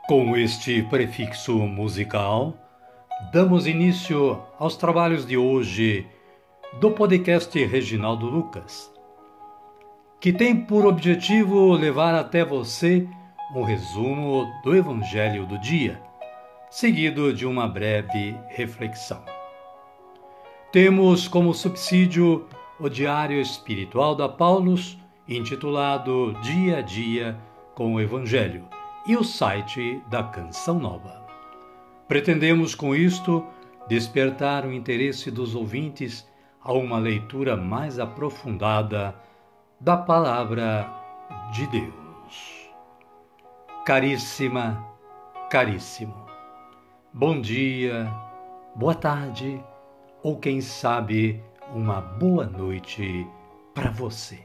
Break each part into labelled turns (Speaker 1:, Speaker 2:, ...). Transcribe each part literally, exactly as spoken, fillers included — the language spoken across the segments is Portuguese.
Speaker 1: Com este prefixo musical, damos início aos trabalhos de hoje do podcast Reginaldo Lucas, que tem por objetivo levar até você um resumo do Evangelho do dia, seguido de uma breve reflexão. Temos como subsídio o Diário Espiritual da Paulus, intitulado Dia a Dia com o Evangelho, e o site da Canção Nova. Pretendemos com isto despertar o interesse dos ouvintes a uma leitura mais aprofundada da Palavra de Deus. Caríssima, caríssimo, bom dia, boa tarde ou quem sabe uma boa noite para você.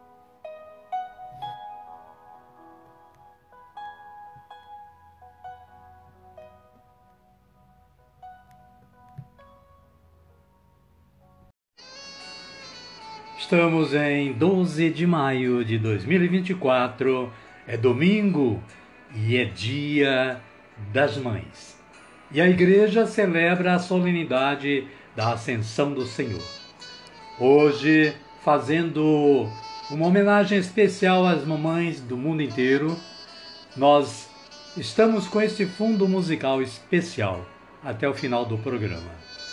Speaker 1: Estamos em doze de maio de dois mil e vinte e quatro, é domingo e é dia das mães. E a igreja celebra a solenidade da Ascensão do Senhor. Hoje, fazendo uma homenagem especial às mamães do mundo inteiro, nós estamos com este fundo musical especial até o final do programa,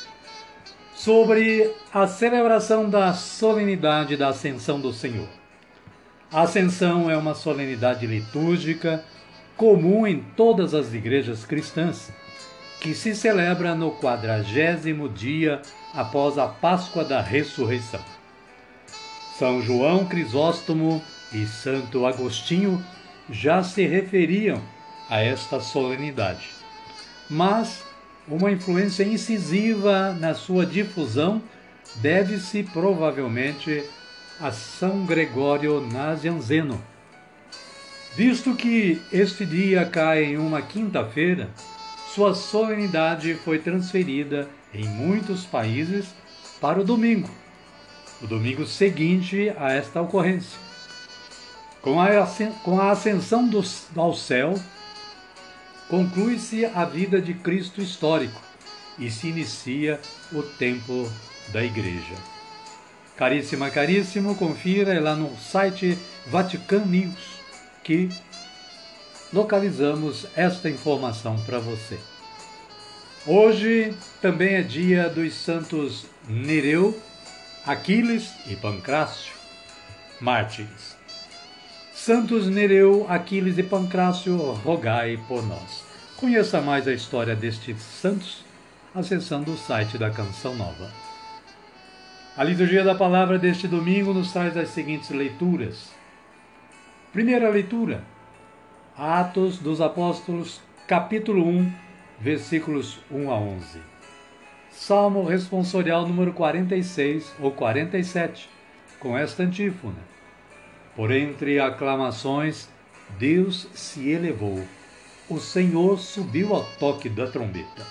Speaker 1: sobre a celebração da solenidade da Ascensão do Senhor. A Ascensão é uma solenidade litúrgica comum em todas as igrejas cristãs, que se celebra no quadragésimo dia após a Páscoa da Ressurreição. São João Crisóstomo e Santo Agostinho já se referiam a esta solenidade, mas uma influência incisiva na sua difusão deve-se provavelmente a São Gregório Nazianzeno. Visto que este dia cai em uma quinta-feira, sua solenidade foi transferida em muitos países para o domingo, o domingo seguinte a esta ocorrência. Com a ascensão ao céu, conclui-se a vida de Cristo histórico e se inicia o tempo da Igreja. Caríssima, caríssimo, confira lá no site Vatican News que localizamos esta informação para você. Hoje também é dia dos santos Nereu, Aquiles e Pancrácio, mártires. Santos Nereu, Aquiles e Pancrácio, rogai por nós. Conheça mais a história destes santos acessando o site da Canção Nova. A liturgia da palavra deste domingo nos traz as seguintes leituras. Primeira leitura, Atos dos Apóstolos, capítulo um, versículos um a onze. Salmo responsorial número quarenta e seis ou quarenta e sete, com esta antífona. Por entre aclamações, Deus se elevou, o Senhor subiu ao toque da trombeta.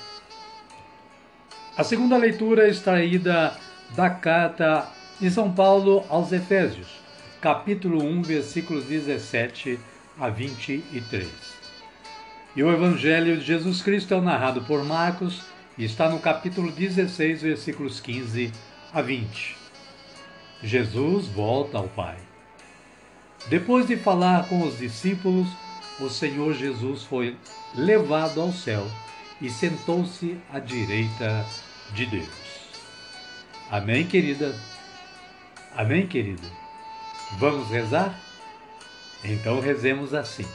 Speaker 1: A segunda leitura é extraída da carta de São Paulo aos Efésios, capítulo um, versículos dezessete a vinte e três. E o Evangelho de Jesus Cristo é narrado por Marcos e está no capítulo dezesseis, versículos quinze a vinte. Jesus volta ao Pai. Depois de falar com os discípulos, o Senhor Jesus foi levado ao céu e sentou-se à direita de Deus. Amém, querida? Amém, querido? Vamos rezar? Então rezemos assim.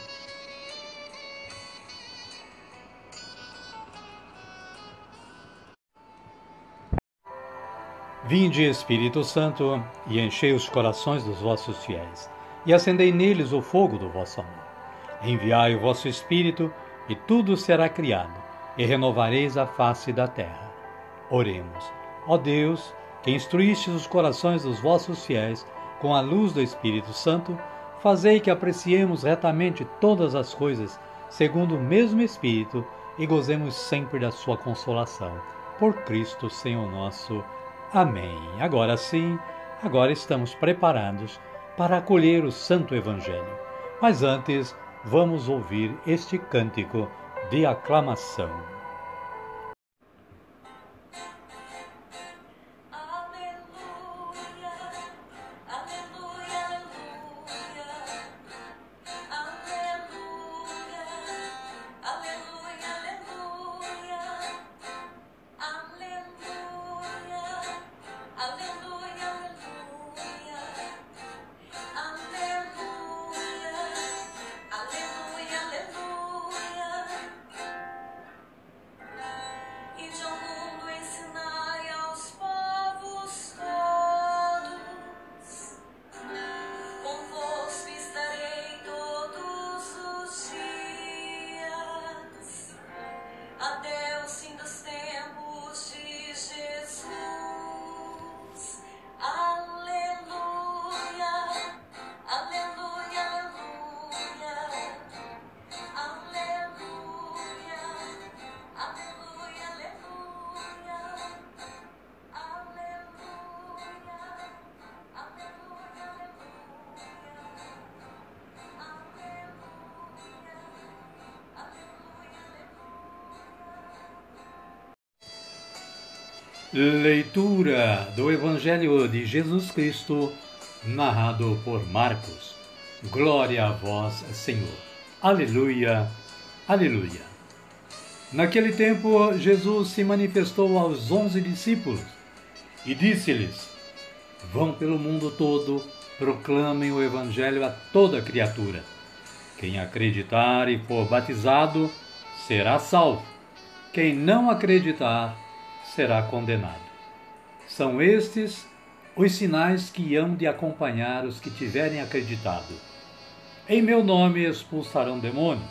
Speaker 1: Vinde, Espírito Santo, e enchei os corações dos vossos fiéis, e acendei neles o fogo do vosso amor. Enviai o vosso Espírito, e tudo será criado, e renovareis a face da terra. Oremos. Ó Deus, que instruístes os corações dos vossos fiéis com a luz do Espírito Santo, fazei que apreciemos retamente todas as coisas, segundo o mesmo Espírito, e gozemos sempre da sua consolação. Por Cristo, Senhor nosso. Amém. Agora sim, agora estamos preparados para acolher o Santo Evangelho. Mas antes, vamos ouvir este cântico de aclamação. Leitura do Evangelho de Jesus Cristo, narrado por Marcos. Glória a vós, Senhor. Aleluia, aleluia. Naquele tempo, Jesus se manifestou aos onze discípulos e disse-lhes: Vão pelo mundo todo, proclamem o Evangelho a toda criatura. Quem acreditar e for batizado será salvo. Quem não acreditar será condenado. São estes os sinais que hão de acompanhar os que tiverem acreditado. Em meu nome expulsarão demônios,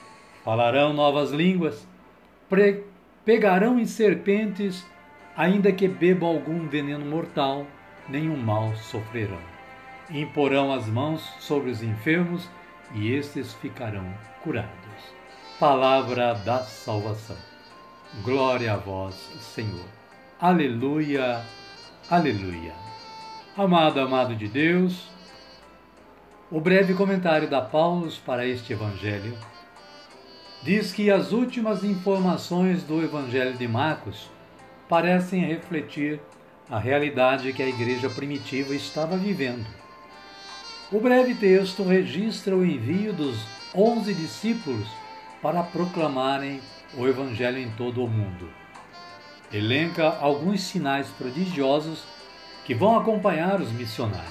Speaker 1: falarão novas línguas, pre- pegarão em serpentes, ainda que bebam algum veneno mortal, nenhum mal sofrerão. Imporão as mãos sobre os enfermos e estes ficarão curados. Palavra da salvação. Glória a vós, Senhor. Aleluia, aleluia. Amado, amado de Deus, o breve comentário da Paulus para este Evangelho diz que as últimas informações do Evangelho de Marcos parecem refletir a realidade que a igreja primitiva estava vivendo. O breve texto registra o envio dos onze discípulos para proclamarem o Evangelho em todo o mundo. Elenca alguns sinais prodigiosos que vão acompanhar os missionários.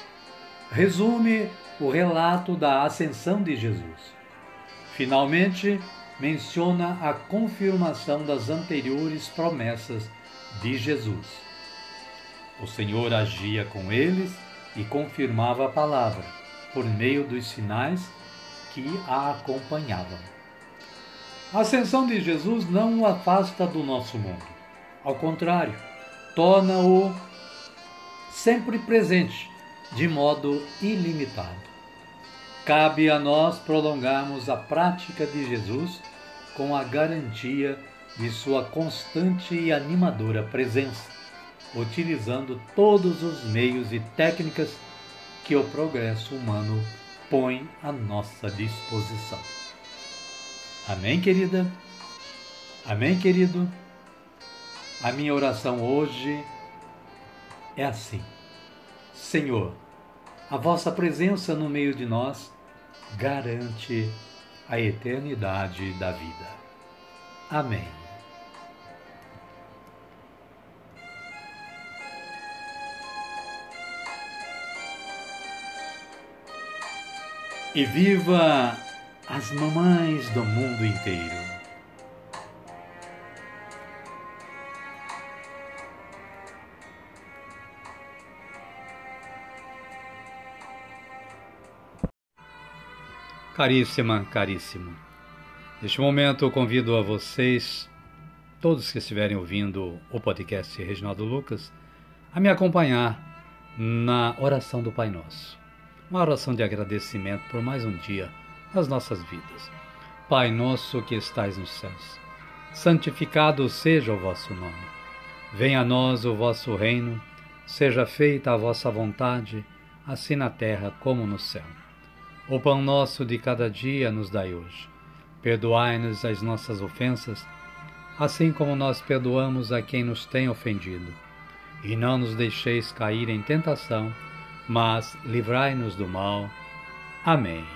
Speaker 1: Resume o relato da ascensão de Jesus. Finalmente, menciona a confirmação das anteriores promessas de Jesus. O Senhor agia com eles e confirmava a palavra por meio dos sinais que a acompanhavam. A ascensão de Jesus não o afasta do nosso mundo. Ao contrário, torna-o sempre presente, de modo ilimitado. Cabe a nós prolongarmos a prática de Jesus com a garantia de sua constante e animadora presença, utilizando todos os meios e técnicas que o progresso humano põe à nossa disposição. Amém, querida? Amém, querido? A minha oração hoje é assim: Senhor, a vossa presença no meio de nós garante a eternidade da vida. Amém. E viva as mamães do mundo inteiro. Caríssima, caríssimo, neste momento eu convido a vocês, todos que estiverem ouvindo o podcast Reginaldo Lucas, a me acompanhar na oração do Pai Nosso. Uma oração de agradecimento por mais um dia nas nossas vidas. Pai nosso que estais nos céus, santificado seja o vosso nome. Venha a nós o vosso reino, seja feita a vossa vontade, assim na terra como no céu. O pão nosso de cada dia nos dai hoje. Perdoai-nos as nossas ofensas, assim como nós perdoamos a quem nos tem ofendido. E não nos deixeis cair em tentação, mas livrai-nos do mal. Amém.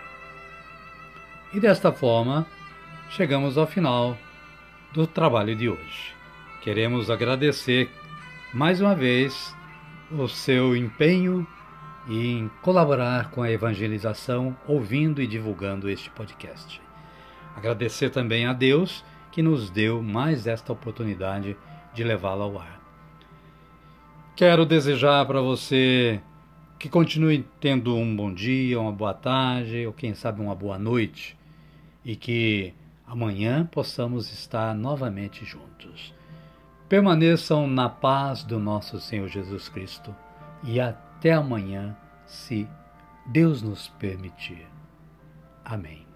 Speaker 1: E desta forma, chegamos ao final do trabalho de hoje. Queremos agradecer mais uma vez o seu empenho em colaborar com a evangelização, ouvindo e divulgando este podcast. Agradecer também a Deus que nos deu mais esta oportunidade de levá-lo ao ar. Quero desejar para você que continue tendo um bom dia, uma boa tarde, ou quem sabe uma boa noite, e que amanhã possamos estar novamente juntos. Permaneçam na paz do nosso Senhor Jesus Cristo e até amanhã, se Deus nos permitir. Amém.